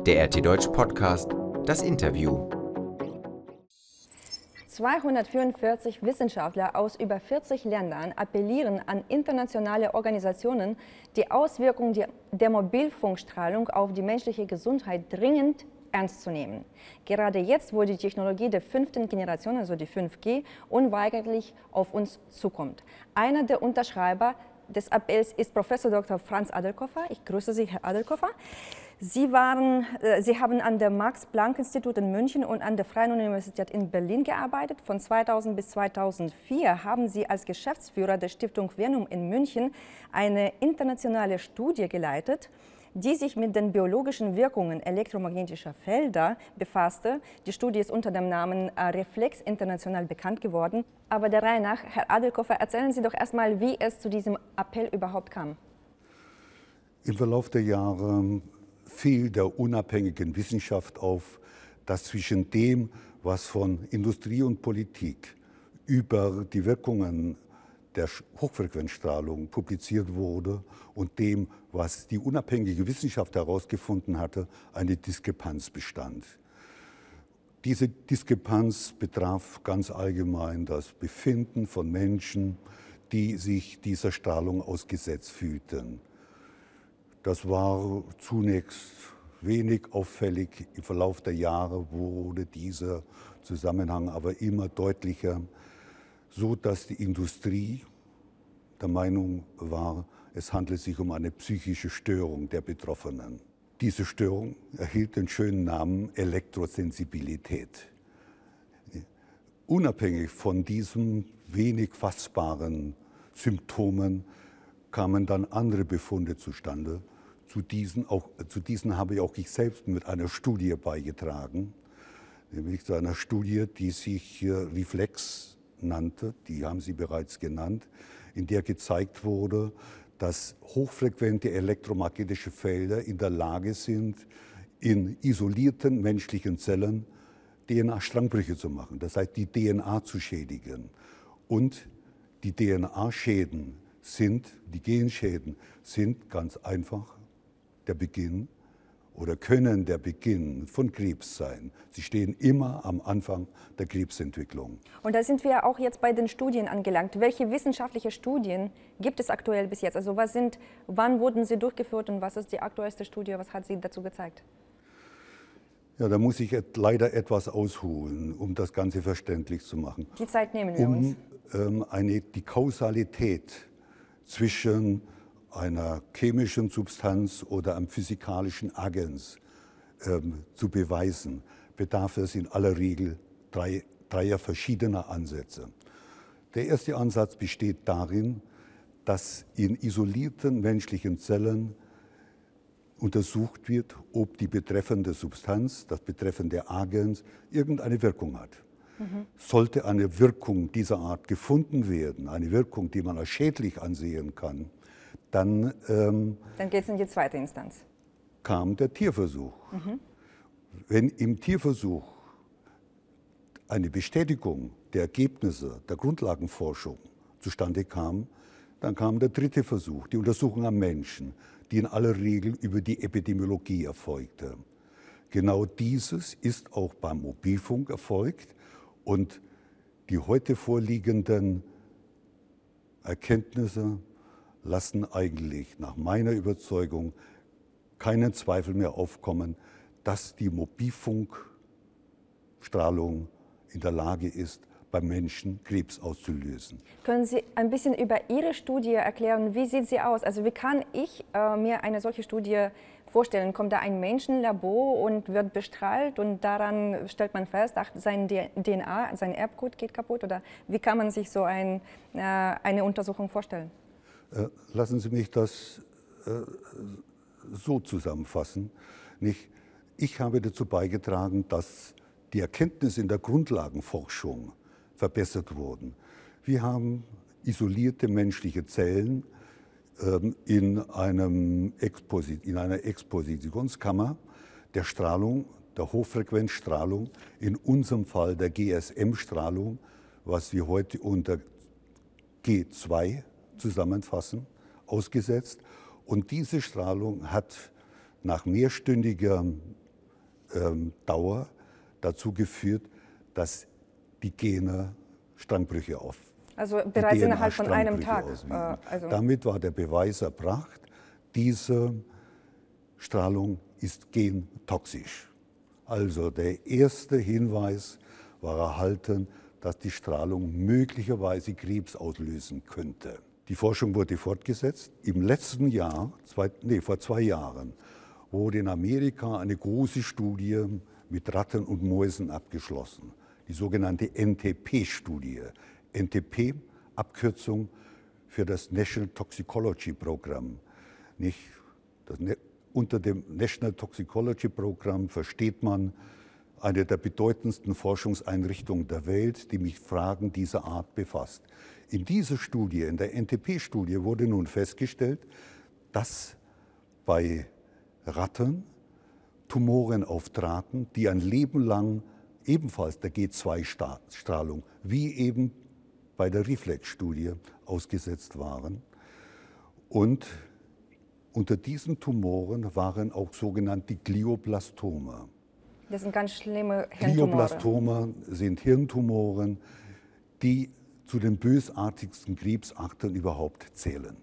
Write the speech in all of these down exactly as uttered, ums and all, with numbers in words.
Der R T Deutsch Podcast, das Interview. zweihundertvierundvierzig Wissenschaftler aus über vierzig Ländern appellieren an internationale Organisationen, die Auswirkungen der Mobilfunkstrahlung auf die menschliche Gesundheit dringend ernst zu nehmen. Gerade jetzt, wo die Technologie der fünften Generation, also die fünf G, unweigerlich auf uns zukommt. Einer der Unterschreiber des Appells ist Professor Doktor Franz Adelkofer. Ich grüße Sie, Herr Adelkofer. Sie, waren, äh, Sie haben an der Max-Planck-Institut in München und an der Freien Universität in Berlin gearbeitet. Von zweitausend bis zweitausendvier haben Sie als Geschäftsführer der Stiftung Venum in München eine internationale Studie geleitet, die sich mit den biologischen Wirkungen elektromagnetischer Felder befasste. Die Studie ist unter dem Namen äh, Reflex international bekannt geworden. Aber der Reihe nach, Herr Adelkofer, erzählen Sie doch erstmal, wie es zu diesem Appell überhaupt kam. Im Verlauf der Jahre fiel der unabhängigen Wissenschaft auf, dass zwischen dem, was von Industrie und Politik über die Wirkungen der Hochfrequenzstrahlung publiziert wurde und dem, was die unabhängige Wissenschaft herausgefunden hatte, eine Diskrepanz bestand. Diese Diskrepanz betraf ganz allgemein das Befinden von Menschen, die sich dieser Strahlung ausgesetzt fühlten. Das war zunächst wenig auffällig. Im Verlauf der Jahre wurde dieser Zusammenhang aber immer deutlicher, so dass die Industrie der Meinung war, es handelt sich um eine psychische Störung der Betroffenen. Diese Störung erhielt den schönen Namen Elektrosensibilität. Unabhängig von diesen wenig fassbaren Symptomen kamen dann andere Befunde zustande. Zu diesen, auch, zu diesen habe auch ich selbst mit einer Studie beigetragen, nämlich zu einer Studie, die sich Reflex nannte, die haben Sie bereits genannt, in der gezeigt wurde, dass hochfrequente elektromagnetische Felder in der Lage sind, in isolierten menschlichen Zellen D N A-Strangbrüche zu machen, das heißt die D N A zu schädigen. Und die D N A-Schäden sind, die Genschäden sind ganz einfach der Beginn oder können der Beginn von Krebs sein. Sie stehen immer am Anfang der Krebsentwicklung. Und da sind wir auch jetzt bei den Studien angelangt. Welche wissenschaftliche Studien gibt es aktuell bis jetzt? Also was sind, wann wurden sie durchgeführt und was ist die aktuellste Studie? Was hat sie dazu gezeigt? Ja, da muss ich leider etwas ausholen, um das Ganze verständlich zu machen. Die Zeit nehmen wir um, uns. Ähm, eine, die Kausalität zwischen einer chemischen Substanz oder einem physikalischen Agens ähm, zu beweisen, bedarf es in aller Regel drei, dreier verschiedener Ansätze. Der erste Ansatz besteht darin, dass in isolierten menschlichen Zellen untersucht wird, ob die betreffende Substanz, das betreffende Agens, irgendeine Wirkung hat. Mhm. Sollte eine Wirkung dieser Art gefunden werden, eine Wirkung, die man als schädlich ansehen kann, dann, ähm, dann geht es in die zweite Instanz. Kam der Tierversuch. Mhm. Wenn im Tierversuch eine Bestätigung der Ergebnisse der Grundlagenforschung zustande kam, dann kam der dritte Versuch, die Untersuchung am Menschen, die in aller Regel über die Epidemiologie erfolgte. Genau dieses ist auch beim Mobilfunk erfolgt und die heute vorliegenden Erkenntnisse lassen eigentlich nach meiner Überzeugung keinen Zweifel mehr aufkommen, dass die Mobilfunkstrahlung in der Lage ist, beim Menschen Krebs auszulösen. Können Sie ein bisschen über Ihre Studie erklären? Wie sieht sie aus? Also wie kann ich äh, mir eine solche Studie vorstellen? Kommt da ein Mensch in ein Labor und wird bestrahlt und daran stellt man fest, ach, sein D N A, sein Erbgut geht kaputt? Oder wie kann man sich so ein, äh, eine Untersuchung vorstellen? Lassen Sie mich das äh, so zusammenfassen. Nicht? Ich habe dazu beigetragen, dass die Erkenntnisse in der Grundlagenforschung verbessert wurden. Wir haben isolierte menschliche Zellen ähm, in, einem Exposit in einer Expositionskammer der Strahlung, der Hochfrequenzstrahlung, in unserem Fall der G S M-Strahlung, was wir heute unter G zwei zusammenfassen, ausgesetzt. Und diese Strahlung hat nach mehrstündiger ähm, Dauer dazu geführt, dass die Gene Strangbrüche auf. Also bereits innerhalb von einem Tag. Äh, also Damit war der Beweis erbracht, diese Strahlung ist gentoxisch. Also der erste Hinweis war erhalten, dass die Strahlung möglicherweise Krebs auslösen könnte. Die Forschung wurde fortgesetzt. Im letzten Jahr, zwei, nee, vor zwei Jahren, wurde in Amerika eine große Studie mit Ratten und Mäusen abgeschlossen. Die sogenannte N T P-Studie. N T P, Abkürzung für das National Toxicology Program. Nicht das, unter dem National Toxicology Program versteht man eine der bedeutendsten Forschungseinrichtungen der Welt, die mit Fragen dieser Art befasst. In dieser Studie, in der N T P-Studie, wurde nun festgestellt, dass bei Ratten Tumoren auftraten, die ein Leben lang ebenfalls der G zwei Strahlung, wie eben bei der Reflex-Studie, ausgesetzt waren. Und unter diesen Tumoren waren auch sogenannte Glioblastome. Das sind ganz schlimme Hirntumore. Glioblastome sind Hirntumoren, die zu den bösartigsten Krebsarten überhaupt zählen.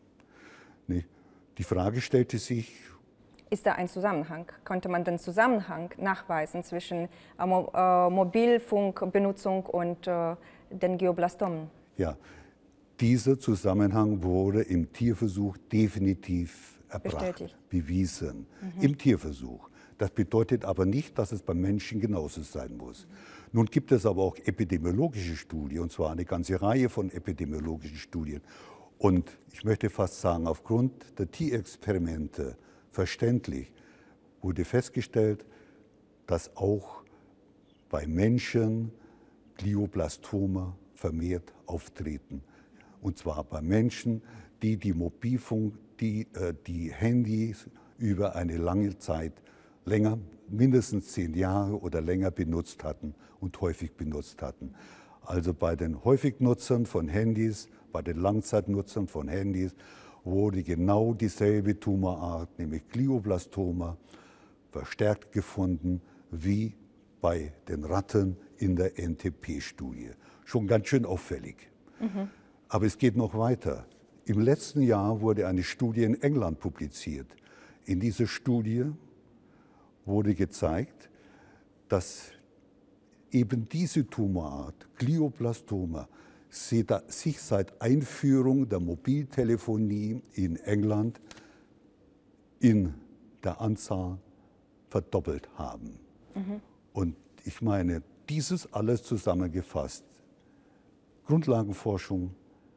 Die Frage stellte sich: Ist da ein Zusammenhang? Konnte man den Zusammenhang nachweisen zwischen äh, Mo äh, Mobilfunkbenutzung und äh, den Glioblastomen? Ja, dieser Zusammenhang wurde im Tierversuch definitiv erbracht, bestätigt, bewiesen. Mhm. Im Tierversuch. Das bedeutet aber nicht, dass es beim Menschen genauso sein muss. Nun gibt es aber auch epidemiologische Studien, und zwar eine ganze Reihe von epidemiologischen Studien. Und ich möchte fast sagen, aufgrund der Tierexperimente, verständlich, wurde festgestellt, dass auch bei Menschen Glioblastome vermehrt auftreten. Und zwar bei Menschen, die die Mobilfunk, die, äh, die Handys über eine lange Zeit, länger, mindestens zehn Jahre oder länger benutzt hatten und häufig benutzt hatten. Also bei den Häufignutzern von Handys, bei den Langzeitnutzern von Handys wurde genau dieselbe Tumorart, nämlich Glioblastoma, verstärkt gefunden wie bei den Ratten in der N T P-Studie. Schon ganz schön auffällig. Mhm. Aber es geht noch weiter. Im letzten Jahr wurde eine Studie in England publiziert. In dieser Studie wurde gezeigt, dass eben diese Tumorart, Glioblastoma, sich seit Einführung der Mobiltelefonie in England in der Anzahl verdoppelt haben. Mhm. Und ich meine, dieses alles zusammengefasst, Grundlagenforschung,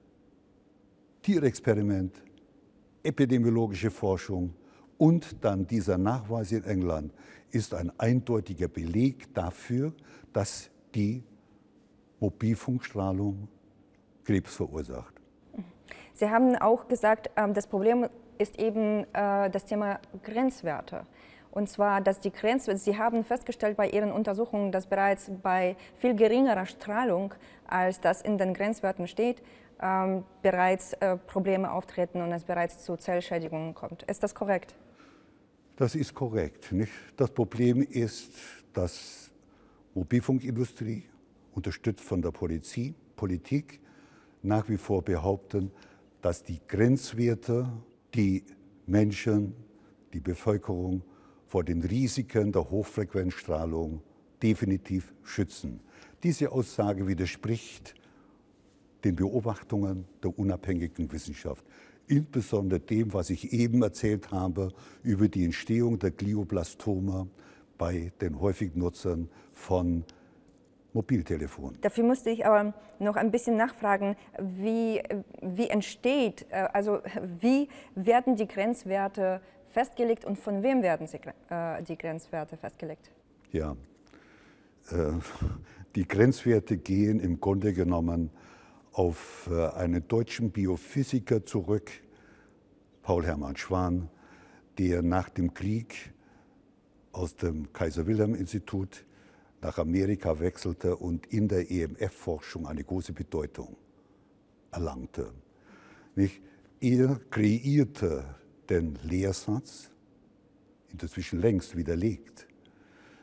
Tierexperiment, epidemiologische Forschung und dann dieser Nachweis in England ist ein eindeutiger Beleg dafür, dass die Mobilfunkstrahlung Krebs verursacht. Sie haben auch gesagt, das Problem ist eben das Thema Grenzwerte. Und zwar, dass die Grenzwerte, Sie haben festgestellt bei Ihren Untersuchungen, dass bereits bei viel geringerer Strahlung, als das in den Grenzwerten steht, ähm, bereits äh, Probleme auftreten und es bereits zu Zellschädigungen kommt. Ist das korrekt? Das ist korrekt. Nicht? Das Problem ist, dass Mobilfunkindustrie, unterstützt von der Polizie, Politik, nach wie vor behaupten, dass die Grenzwerte die Menschen, die Bevölkerung vor den Risiken der Hochfrequenzstrahlung definitiv schützen. Diese Aussage widerspricht den Beobachtungen der unabhängigen Wissenschaft, insbesondere dem, was ich eben erzählt habe über die Entstehung der Glioblastome bei den häufigen Nutzern von Mobiltelefonen. Dafür musste ich aber noch ein bisschen nachfragen, wie, wie entsteht, also wie werden die Grenzwerte festgelegt und von wem werden sie, äh, die Grenzwerte festgelegt? Ja, äh, die Grenzwerte gehen im Grunde genommen auf äh, einen deutschen Biophysiker zurück, Paul Hermann Schwan, der nach dem Krieg aus dem Kaiser-Wilhelm-Institut nach Amerika wechselte und in der E M F-Forschung eine große Bedeutung erlangte. Nicht? Er kreierte den Lehrsatz, inzwischen längst widerlegt,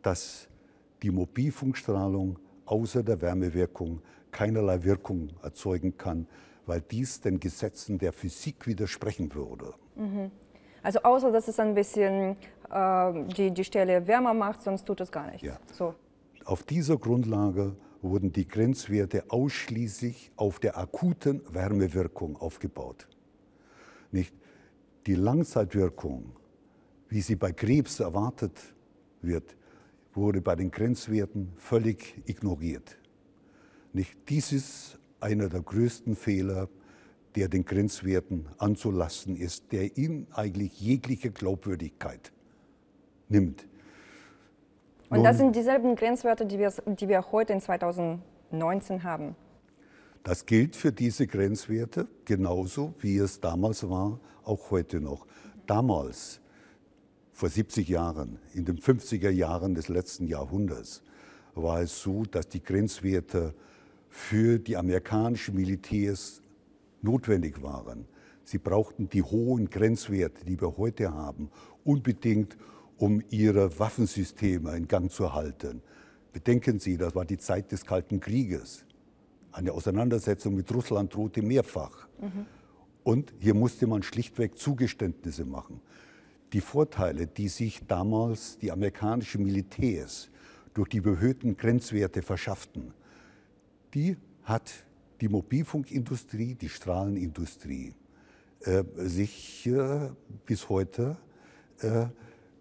dass die Mobilfunkstrahlung außer der Wärmewirkung keinerlei Wirkung erzeugen kann, weil dies den Gesetzen der Physik widersprechen würde. Mhm. Also außer, dass es ein bisschen äh, die, die Stelle wärmer macht, sonst tut es gar nichts. Ja. So. Auf dieser Grundlage wurden die Grenzwerte ausschließlich auf der akuten Wärmewirkung aufgebaut. Nicht die Langzeitwirkung, wie sie bei Krebs erwartet wird, wurde bei den Grenzwerten völlig ignoriert. Nicht dies ist einer der größten Fehler, der den Grenzwerten anzulasten ist, der ihnen eigentlich jegliche Glaubwürdigkeit nimmt. Und das sind dieselben Grenzwerte, die wir, die wir heute in zweitausendneunzehn haben. Das gilt für diese Grenzwerte genauso, wie es damals war, auch heute noch. Damals, vor siebzig Jahren, in den fünfziger Jahren des letzten Jahrhunderts, war es so, dass die Grenzwerte für die amerikanischen Militärs notwendig waren. Sie brauchten die hohen Grenzwerte, die wir heute haben, unbedingt, um ihre Waffensysteme in Gang zu halten. Bedenken Sie, das war die Zeit des Kalten Krieges. Eine Auseinandersetzung mit Russland drohte mehrfach. Mhm. Und hier musste man schlichtweg Zugeständnisse machen. Die Vorteile, die sich damals die amerikanischen Militärs durch die erhöhten Grenzwerte verschafften, die hat die Mobilfunkindustrie, die Strahlenindustrie, äh, sich äh, bis heute, äh, äh,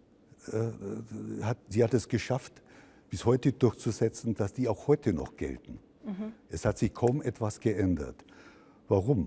hat, sie hat es geschafft, bis heute durchzusetzen, dass die auch heute noch gelten. Mhm. Es hat sich kaum etwas geändert. Warum?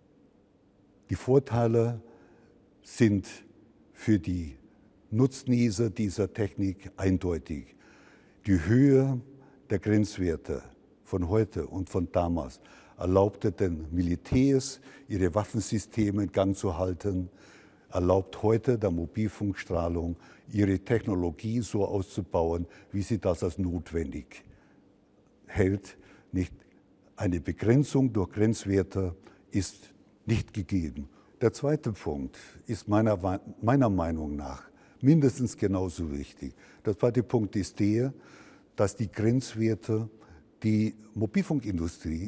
Die Vorteile sind für die Nutznießer dieser Technik eindeutig. Die Höhe der Grenzwerte von heute und von damals erlaubte den Militärs, ihre Waffensysteme in Gang zu halten, erlaubt heute der Mobilfunkstrahlung, ihre Technologie so auszubauen, wie sie das als notwendig hält. Nicht eine Begrenzung durch Grenzwerte ist nicht gegeben. Der zweite Punkt ist meiner, meiner Meinung nach mindestens genauso wichtig. Der zweite Punkt ist der, dass die Grenzwerte die Mobilfunkindustrie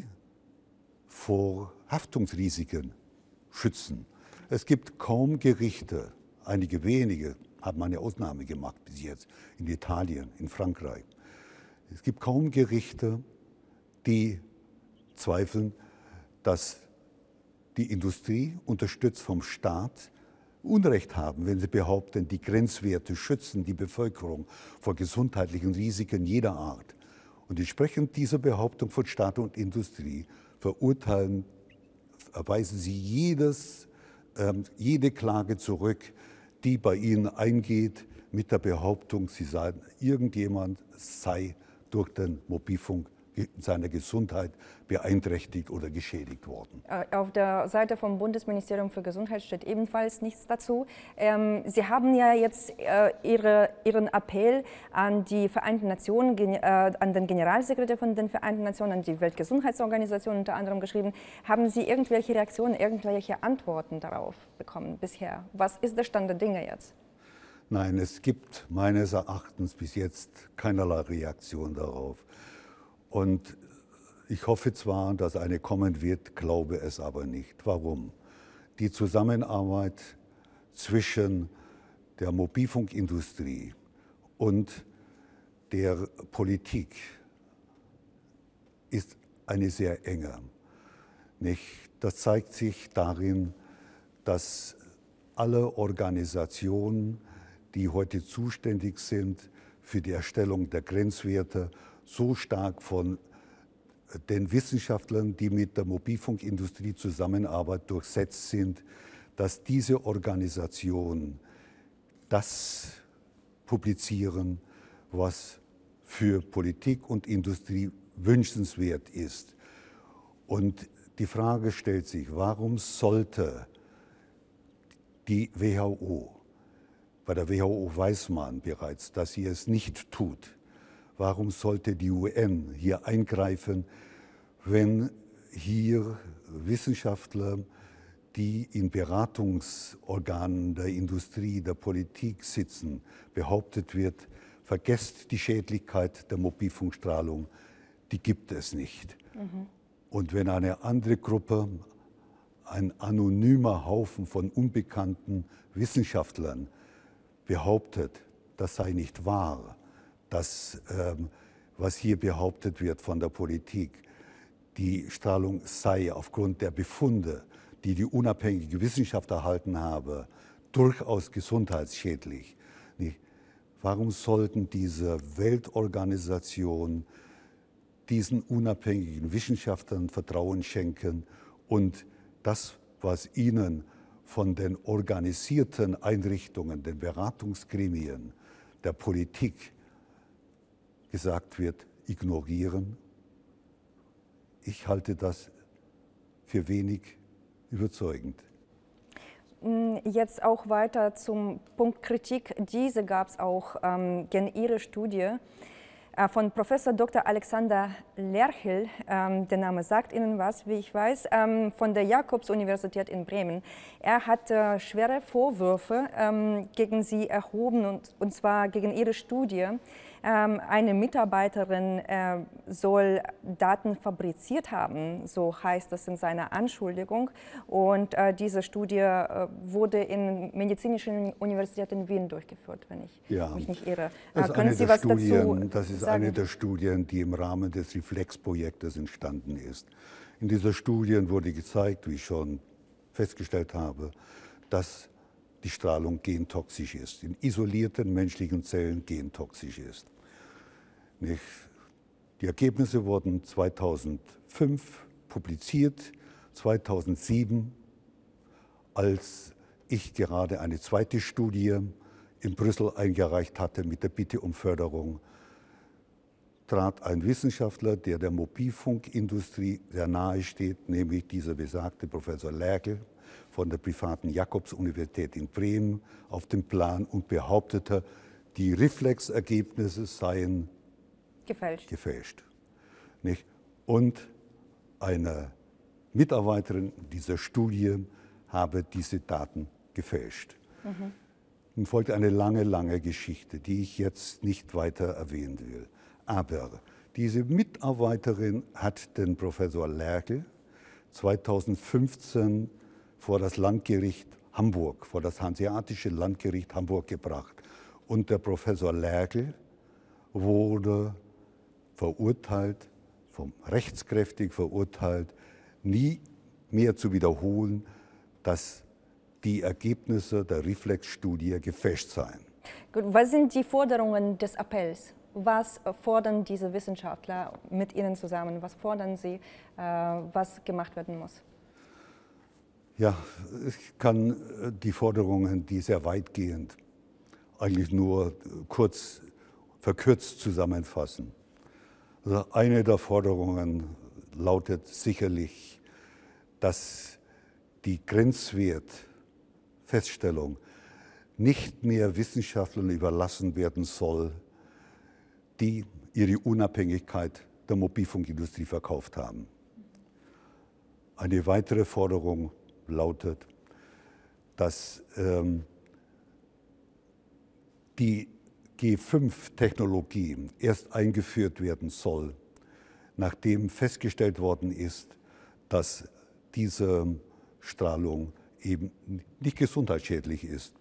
vor Haftungsrisiken schützen. Es gibt kaum Gerichte, einige wenige haben eine Ausnahme gemacht bis jetzt, in Italien, in Frankreich. Es gibt kaum Gerichte, die zweifeln, dass die Industrie, unterstützt vom Staat, Unrecht haben, wenn sie behaupten, die Grenzwerte schützen die Bevölkerung vor gesundheitlichen Risiken jeder Art. Und entsprechend dieser Behauptung von Staat und Industrie verurteilen, erweisen sie jedes, ähm, jede Klage zurück, die bei ihnen eingeht mit der Behauptung, sie seien, irgendjemand sei durch den Mobilfunk seiner Gesundheit beeinträchtigt oder geschädigt worden. Auf der Seite vom Bundesministerium für Gesundheit steht ebenfalls nichts dazu. Ähm, Sie haben ja jetzt äh, ihre, Ihren Appell an die Vereinten Nationen, äh, an den Generalsekretär von den Vereinten Nationen, an die Weltgesundheitsorganisation unter anderem geschrieben. Haben Sie irgendwelche Reaktionen, irgendwelche Antworten darauf bekommen bisher? Was ist der Stand der Dinge jetzt? Nein, es gibt meines Erachtens bis jetzt keinerlei Reaktion darauf. Und ich hoffe zwar, dass eine kommen wird, glaube es aber nicht. Warum? Die Zusammenarbeit zwischen der Mobilfunkindustrie und der Politik ist eine sehr enge. Nicht? Das zeigt sich darin, dass alle Organisationen, die heute zuständig sind für die Erstellung der Grenzwerte, so stark von den Wissenschaftlern, die mit der Mobilfunkindustrie zusammenarbeiten, durchsetzt sind, dass diese Organisationen das publizieren, was für Politik und Industrie wünschenswert ist. Und die Frage stellt sich, warum sollte die W H O, bei der W H O weiß man bereits, dass sie es nicht tut, warum sollte die U N hier eingreifen, wenn hier Wissenschaftler, die in Beratungsorganen der Industrie, der Politik sitzen, behauptet wird, vergesst die Schädlichkeit der Mobilfunkstrahlung, die gibt es nicht. Mhm. Und wenn eine andere Gruppe, ein anonymer Haufen von unbekannten Wissenschaftlern behauptet, das sei nicht wahr, dass ähm, was hier behauptet wird von der Politik, die Strahlung sei aufgrund der Befunde, die die unabhängige Wissenschaft erhalten habe, durchaus gesundheitsschädlich. Nicht? Warum sollten diese Weltorganisation diesen unabhängigen Wissenschaftlern Vertrauen schenken und das, was ihnen von den organisierten Einrichtungen, den Beratungsgremien der Politik gesagt wird, ignorieren? Ich halte das für wenig überzeugend. Jetzt auch weiter zum Punkt Kritik. Diese gab es auch ähm, gegen Ihre Studie äh, von Professor Doktor Alexander Lerchel. Ähm, der Name sagt Ihnen was, wie ich weiß, ähm, von der Jakobs-Universität in Bremen. Er hat äh, schwere Vorwürfe ähm, gegen Sie erhoben, und, und zwar gegen Ihre Studie. Ähm, eine Mitarbeiterin äh, soll Daten fabriziert haben, so heißt es in seiner Anschuldigung. Und äh, diese Studie äh, wurde in der Medizinischen Universität in Wien durchgeführt, wenn ich ja, mich nicht irre. Das, äh, können Sie was Studien, dazu das ist sagen? eine der Studien, die im Rahmen des Reflex-Projektes entstanden ist. In dieser Studie wurde gezeigt, wie ich schon festgestellt habe, dass die Strahlung gentoxisch ist, in isolierten menschlichen Zellen gentoxisch ist. Nicht? Die Ergebnisse wurden zweitausendfünf publiziert, zweitausendsieben, als ich gerade eine zweite Studie in Brüssel eingereicht hatte mit der Bitte um Förderung, trat ein Wissenschaftler, der der Mobilfunkindustrie sehr nahe steht, nämlich dieser besagte Professor Lerchel von der privaten Jakobs-Universität in Bremen, auf den Plan und behauptete, die Reflex-Ergebnisse seien gefälscht. gefälscht. Nicht? Und eine Mitarbeiterin dieser Studie habe diese Daten gefälscht. Mhm. Nun folgt eine lange, lange Geschichte, die ich jetzt nicht weiter erwähnen will. Aber diese Mitarbeiterin hat den Professor Lerchel zweitausendfünfzehn vor das Landgericht Hamburg, vor das Hanseatische Landgericht Hamburg gebracht. Und der Professor Lerchel wurde verurteilt, vom rechtskräftig verurteilt, nie mehr zu wiederholen, dass die Ergebnisse der Reflex-Studie gefälscht seien. Gut, was sind die Forderungen des Appells? Was fordern diese Wissenschaftler mit Ihnen zusammen? Was fordern Sie, äh, was gemacht werden muss? Ja, ich kann die Forderungen, die sehr weitgehend, eigentlich nur kurz verkürzt zusammenfassen. Also eine der Forderungen lautet sicherlich, dass die Grenzwertfeststellung nicht mehr Wissenschaftlern überlassen werden soll, die ihre Unabhängigkeit der Mobilfunkindustrie verkauft haben. Eine weitere Forderung lautet, dass ähm, die G fünf Technologie erst eingeführt werden soll, nachdem festgestellt worden ist, dass diese Strahlung eben nicht gesundheitsschädlich ist.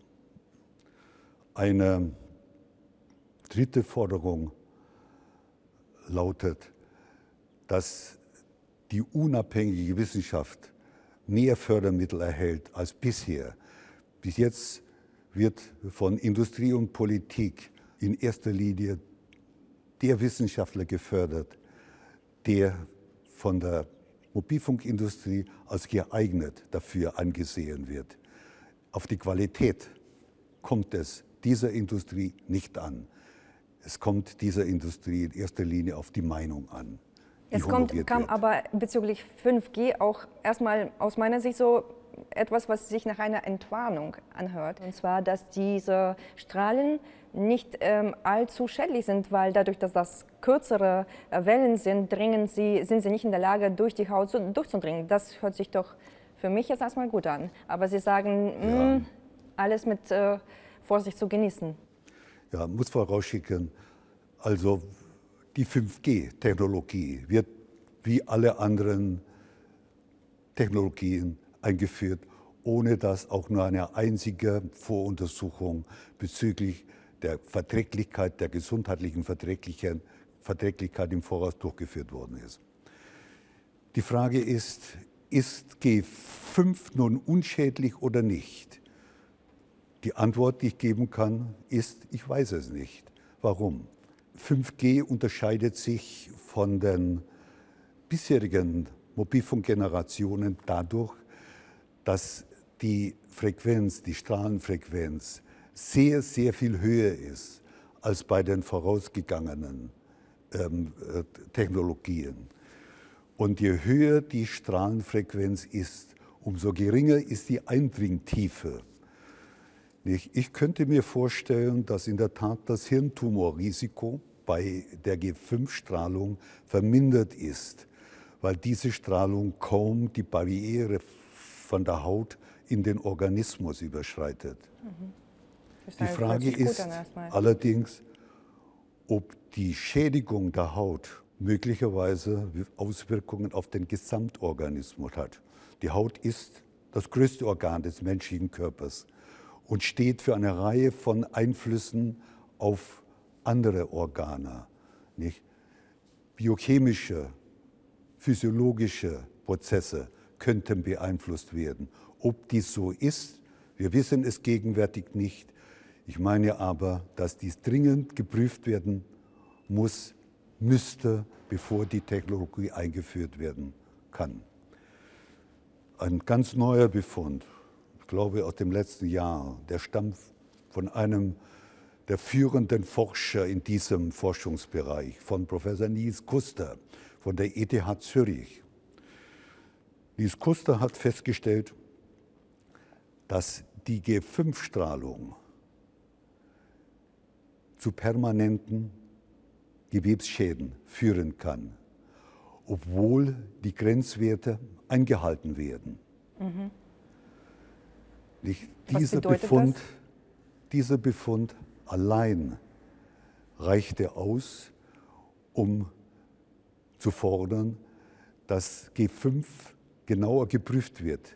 Eine dritte Forderung lautet, dass die unabhängige Wissenschaft mehr Fördermittel erhält als bisher. Bis jetzt wird von Industrie und Politik in erster Linie der Wissenschaftler gefördert, der von der Mobilfunkindustrie als geeignet dafür angesehen wird. Auf die Qualität kommt es dieser Industrie nicht an. Es kommt dieser Industrie in erster Linie auf die Meinung an. Es kommt, kam aber bezüglich fünf G auch erstmal aus meiner Sicht so etwas, was sich nach einer Entwarnung anhört. Und zwar, dass diese Strahlen nicht ähm, allzu schädlich sind, weil dadurch, dass das kürzere äh, Wellen sind, dringen sie, sind sie nicht in der Lage, durch die Haut zu, durchzudringen. Das hört sich doch für mich jetzt erstmal gut an. Aber Sie sagen, ja. mh, alles mit äh, Vorsicht zu genießen. Ja, muss vorausschicken, also die fünf G-Technologie wird wie alle anderen Technologien eingeführt, ohne dass auch nur eine einzige Voruntersuchung bezüglich der Verträglichkeit, der gesundheitlichen Verträglichkeit im Voraus durchgeführt worden ist. Die Frage ist, ist G fünf nun unschädlich oder nicht? Die Antwort, die ich geben kann, ist, ich weiß es nicht. Warum? fünf G unterscheidet sich von den bisherigen Mobilfunkgenerationen dadurch, dass die Frequenz, die Strahlenfrequenz sehr, sehr viel höher ist als bei den vorausgegangenen ähm, äh, Technologien. Und je höher die Strahlenfrequenz ist, umso geringer ist die Eindringtiefe. Ich könnte mir vorstellen, dass in der Tat das Hirntumorrisiko bei der G fünf Strahlung vermindert ist, weil diese Strahlung kaum die Barriere von der Haut in den Organismus überschreitet. Mhm. Die Frage ist allerdings, ob die Schädigung der Haut möglicherweise Auswirkungen auf den Gesamtorganismus hat. Die Haut ist das größte Organ des menschlichen Körpers und steht für eine Reihe von Einflüssen auf andere Organe. Nicht? Biochemische, physiologische Prozesse könnten beeinflusst werden. Ob dies so ist, wir wissen es gegenwärtig nicht. Ich meine aber, dass dies dringend geprüft werden muss, müsste, bevor die Technologie eingeführt werden kann. Ein ganz neuer Befund, ich glaube aus dem letzten Jahr, der stammt von einem der führenden Forscher in diesem Forschungsbereich, von Professor Niels Kuster von der E T H Zürich. Niels Kuster hat festgestellt, dass die G fünf Strahlung zu permanenten Gewebsschäden führen kann, obwohl die Grenzwerte eingehalten werden. Mhm. Dieser Befund, dieser Befund allein reichte aus, um zu fordern, dass G fünf genauer geprüft wird,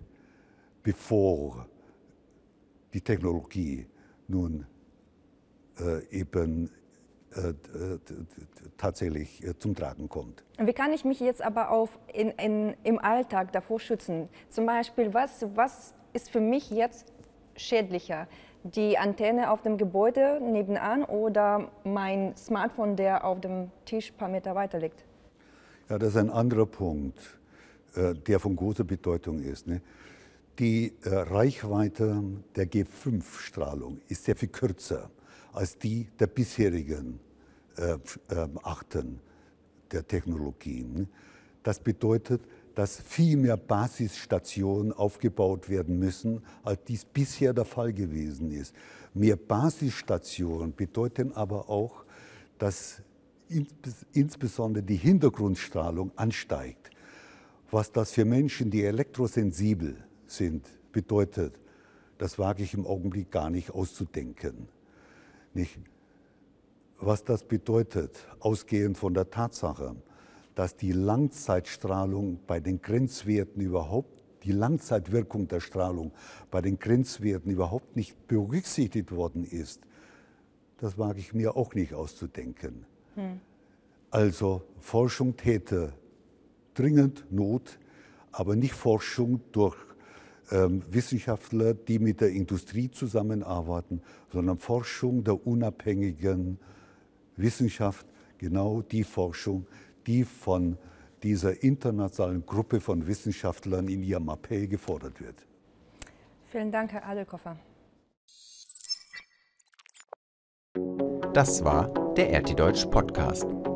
bevor die Technologie nun äh, eben äh, tatsächlich äh, zum Tragen kommt. Wie kann ich mich jetzt aber auf in, in, im Alltag davor schützen? Zum Beispiel, was, was ist für mich jetzt schädlicher? Die Antenne auf dem Gebäude nebenan oder mein Smartphone, der auf dem Tisch ein paar Meter weiter liegt? Ja, das ist ein anderer Punkt, äh, der von großer Bedeutung ist. Ne? Die äh, Reichweite der G fünf Strahlung ist sehr viel kürzer als die der bisherigen äh, äh, Arten der Technologien. Das bedeutet, dass viel mehr Basisstationen aufgebaut werden müssen, als dies bisher der Fall gewesen ist. Mehr Basisstationen bedeuten aber auch, dass insbesondere die Hintergrundstrahlung ansteigt. Was das für Menschen, die elektrosensibel sind, bedeutet, das wage ich im Augenblick gar nicht auszudenken. Nicht? Was das bedeutet, ausgehend von der Tatsache, dass die Langzeitstrahlung bei den Grenzwerten überhaupt, die Langzeitwirkung der Strahlung bei den Grenzwerten überhaupt nicht berücksichtigt worden ist, das wage ich mir auch nicht auszudenken. Hm. Also Forschung täte dringend Not, aber nicht Forschung durch ähm, Wissenschaftler, die mit der Industrie zusammenarbeiten, sondern Forschung der unabhängigen Wissenschaft, genau die Forschung, die von dieser internationalen Gruppe von Wissenschaftlern in ihrem Appell gefordert wird. Vielen Dank, Herr Adelkoffer. Das war der R T Deutsch Podcast.